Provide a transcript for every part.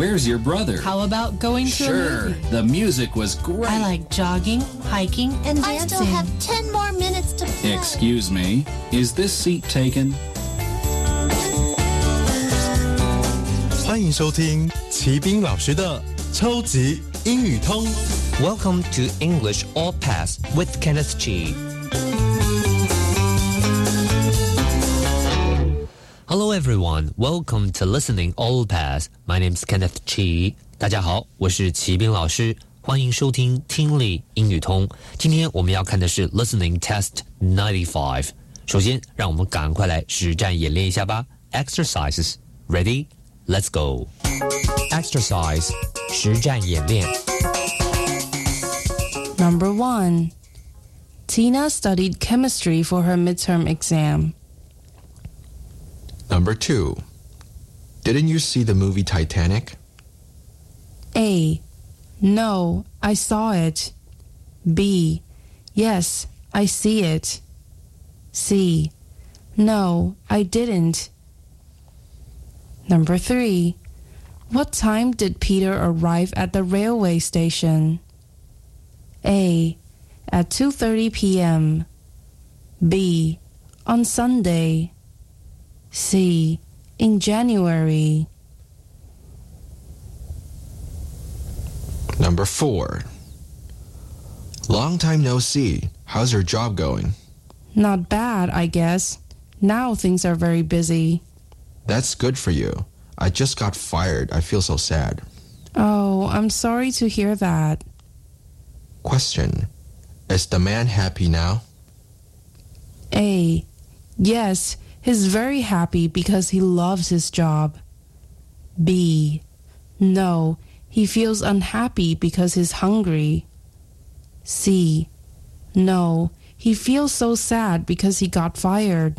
Where's your brother? How about going to a Sure, movie? the music was great. I like jogging, hiking, and I dancing. still have 10 more minutes to play. Excuse me, is this seat taken? 欢迎收听齐斌老师的超级英语通。 Welcome to English All Pass with Kenneth Chi. Hello everyone, welcome to Listening All Pass. My name is Kenneth Chi. 大家好，我是齐斌老师，欢迎收听听力英语通。今天我们要看的是 Listening Test 95。首先，让我们赶快来实战演练一下吧。Exercises, ready? Let's go. Exercise, 实战演练。 Number 1. Tina studied chemistry for her midterm exam. Number 2. Didn't you see the movie Titanic? A. No, I saw it. B. Yes, I see it. C. No, I didn't. Number 3. What time did Peter arrive at the railway station? A. At 2:30 p.m. B. On Sunday. C. In January. Number 4. Long time no see. How's your job going? Not bad, I guess. Now things are very busy. That's good for you. I just got fired. I feel so sad. Oh, I'm sorry to hear that. Question. Is the man happy now? A. Yes, he's very happy because he loves his job. B. No, he feels unhappy because he's hungry. C. No, he feels so sad because he got fired.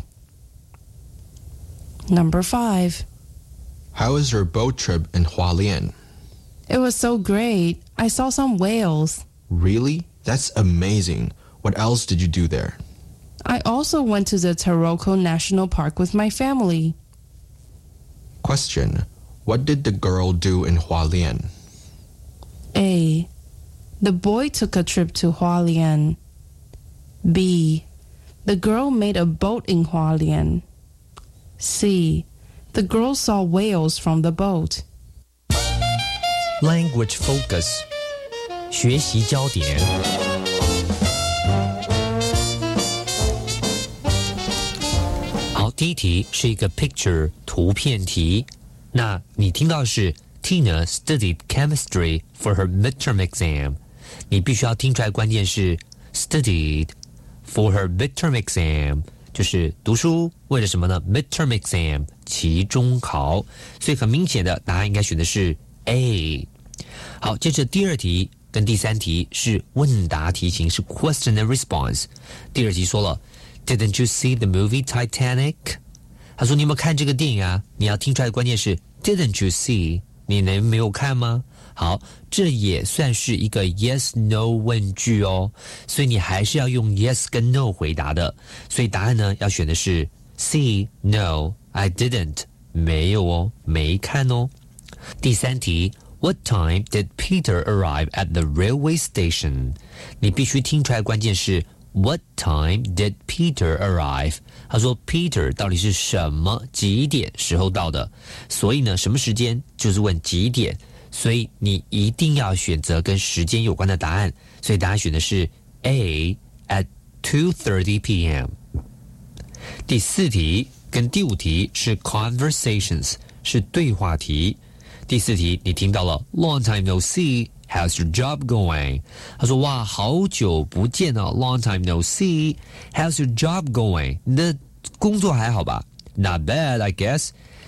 Number 5. How was your boat trip in Hualien? It was so great. I saw some whales. Really? That's amazing. What else did you do there? I also went to the Taroko National Park with my family. Question. What did the girl do in Hualien? A. The boy took a trip to Hualien. B. The girl made a boat in Hualien. C. The girl saw whales from the boat. Language focus, 学习焦点。好，第一题是一个 picture 图片题。那你听到的是 Tina studied chemistry for her midterm exam。你必须要听出来关键是 studied for her midterm exam， 就是读书为了什么呢 ？midterm exam 期中考，所以很明显的答案应该选的是 A。好，接着第二题跟第三题是问答题型，是 question and response。第二题说了 ，Didn't you see the movie Titanic？ 他说你有没有看这个电影啊？你要听出来的关键是 Didn't you see？ 你没有看吗？好，这也算是一个 yes no 问句哦，所以你还是要用 yes 跟 no 回答的。所以答案呢要选的是 C No I didn't， 没有哦，没看哦。第三题 What time did Peter arrive at the railway station？ 你必须听出来关键是 What time did Peter arrive？ 他说 Peter 到底是什么几点时候到的？所以呢，什么时间就是问几点，所以你一定要选择跟时间有关的答案。所以答案选的是 A at 2:30 p.m. 第四题跟第五题是 conversations， 是对话题。第四题你听到了 Long time no see, how's your job going？ 他说哇好久不见了 Long time no see, how's your job going？ 你的工作还好吧？ Not bad I guess.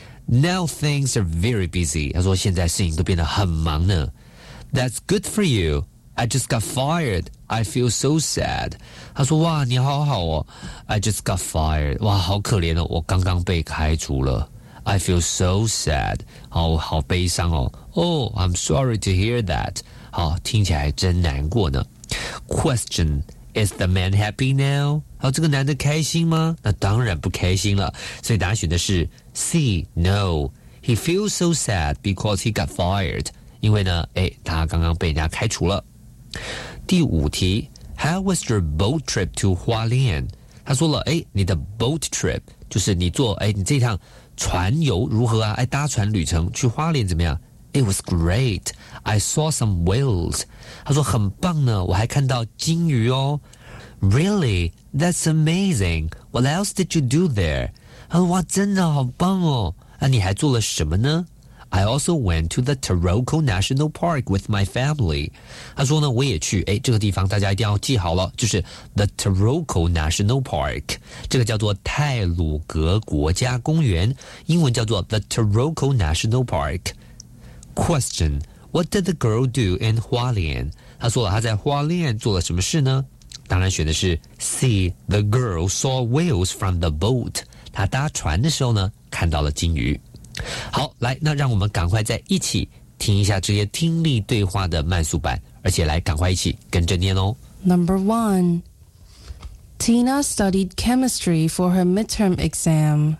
Now things are very busy. 他说现在事情都变得很忙呢。That's good for you. I just got fired. I feel so sad. 他说哇你好好哦 I just got fired. 哇好可怜哦，我刚刚被开除了。I feel so sad. 好悲伤哦。Oh, I'm sorry to hear that. 好，听起来真难过呢。Question, is the man happy now? 好，这个男的开心吗？那当然不开心了。所以答案选的是 C, no. He feels so sad because he got fired. 因为呢，他刚刚被人家开除了。第5题 ，How was your boat trip to 花莲？他说了，你的 boat trip 就是你坐，你这趟船游如何啊？搭船旅程去花莲怎么样？It was great. I saw some whales. 他说很棒呢，我还看到鲸鱼哦。Really? That's amazing. What else did you do there? 他说哇，真的好棒哦。那你还做了什么呢？ I also went to the Taroko National Park with my family. 他说呢，我也去，这个地方大家一定要记好了，就是 the Taroko National Park， 这个叫做太鲁阁国家公园，英文叫做 the Taroko National Park。Question: What did the girl do in 花莲？他说了，他在花莲做了什么事呢？当然选的是 C. The girl saw whales from the boat. 她搭船的时候呢，看到了鲸鱼。好，来，那让我们赶快再一起听一下这些听力对话的慢速版，而且来赶快一起跟着念哦。 Number 1. Tina studied chemistry for her midterm exam.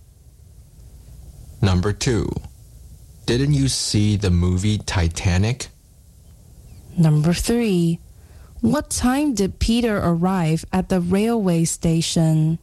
Number 2. Didn't you see the movie Titanic? Number 3. What time did Peter arrive at the railway station?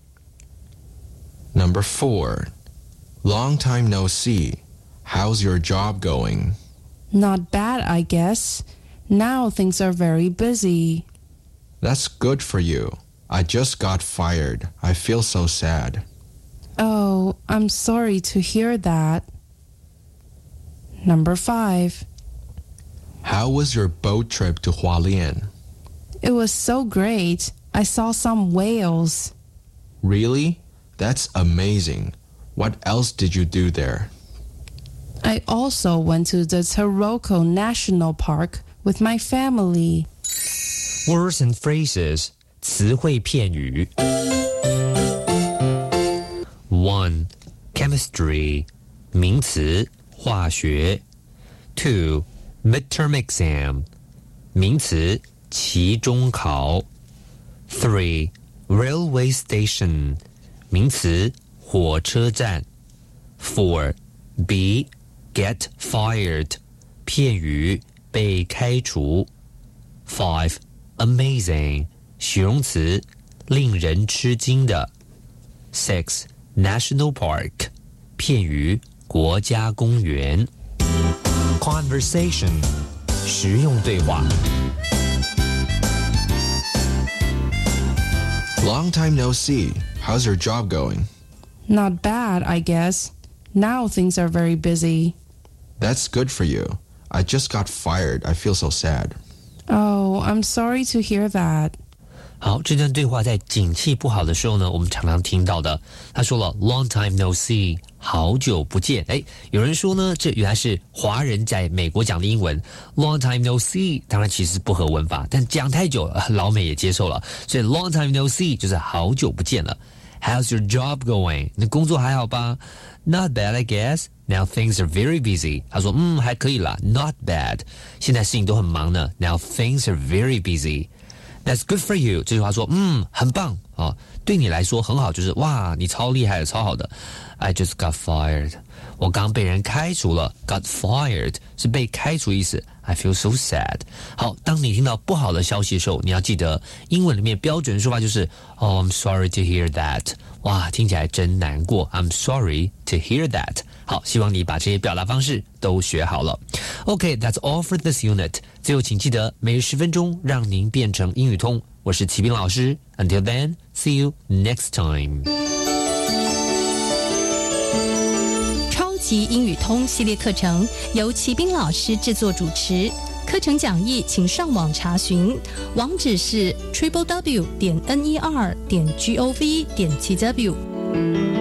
Number 4. Long time no see. How's your job going? Not bad, I guess. Now things are very busy. That's good for you. I just got fired. I feel so sad. Oh, I'm sorry to hear that. Number 5. How was your boat trip to Hualien? It was so great. I saw some whales. Really? That's amazing. What else did you do there? I also went to the Taroko National Park with my family. Words and phrases 词汇片语 1. Chemistry 名词化学 2. Midterm exam 名词期中考 3. Railway station 名词火车站 4. B. Get fired 片语被开除 5. Amazing 形容词令人吃惊的 6. National Park 片语国家公园 Conversation 实用对话 Long time no see. How's your job going? Not bad, I guess. Now things are very busy. That's good for you. I just got fired. I feel so sad. Oh, I'm sorry to hear that. 好，这段对话在景气不好的时候呢，我们常常听到的。他说了 "Long time no see"， 好久不见。有人说呢，这原来是华人在美国讲的英文 "Long time no see"， 当然其实不合文法，但讲太久了，老美也接受了，所以 "Long time no see" 就是好久不见了。How's your job going？ 你的工作还好吧 ？Not bad, I guess. Now things are very busy. 他说，还可以啦 ，Not bad. 现在事情都很忙呢。Now things are very busy. That's good for you. 这句话说，很棒啊，对你来说很好，就是哇，你超厉害的，超好的。I just got fired. 我刚被人开除了。Got fired 是被开除的意思。I feel so sad. 好，当你听到不好的消息的时候，你要记得英文里面标准的说法就是Oh, I'm sorry to hear that. 哇，听起来真难过。I'm sorry to hear that. 好，希望你把这些表达方式都学好了。Okay, that's all for this unit. 最后请记得每日10分钟，让您变成英语通。我是齐斌老师。Until then, see you next time. 超级英语通系列课程由齐斌老师制作主持，课程讲义请上网查询，网址是 www.ner.gov.tw。